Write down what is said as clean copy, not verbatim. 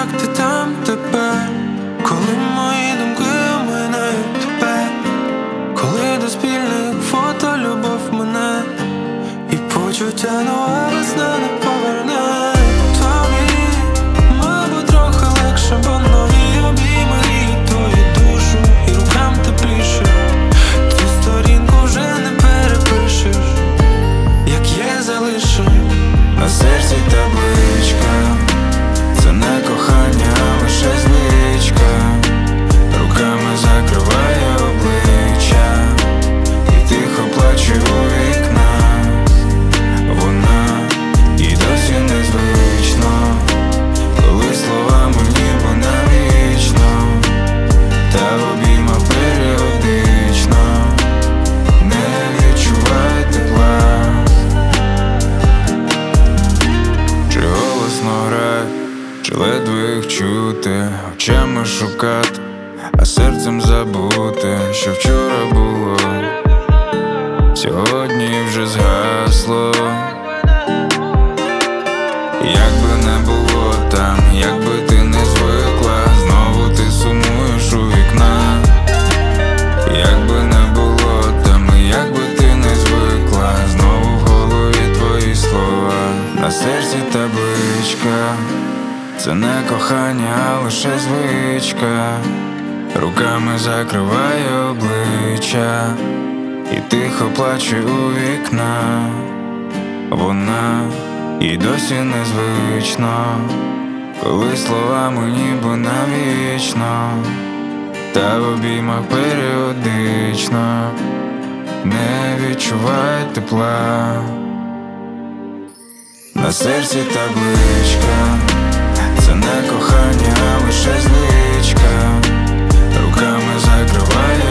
як ти там тепер, коли мої думки оминають тебе, коли до спільних фото любов мене, і почуття нова весна не поверне. Тобі, мабуть, трохи легше, бо нові обійми гріють твою душу, і рукам тепліше. Цю сторінку вже не перепишеш, як є залишив на серці табличка. Це не кохання, а лише звичка. Руками закриває обличчя і тихо плаче у вікна. Вона і досі незвично, коли словами ніби навічно, та в обіймах періодично не відчуває тепла. Чи голосно грає, чи ледве їх чути, очами шукати, а серцем забути, що вчора було, сьогодні вже згасло. Як би не було там, як би ти не звикла, знову ти сумуєш у вікна. Як би не було там, і як би ти не звикла, знову в голові твої слова. На серці табличка. Це не кохання, а лише звичка. Руками закриває обличчя і тихо плаче у вікна. Вона і досі незвично, коли словами ніби навічно, та в обіймах періодично не відчуває тепла. На серці табличка. Це не кохання, а лише звичка. Руками закриває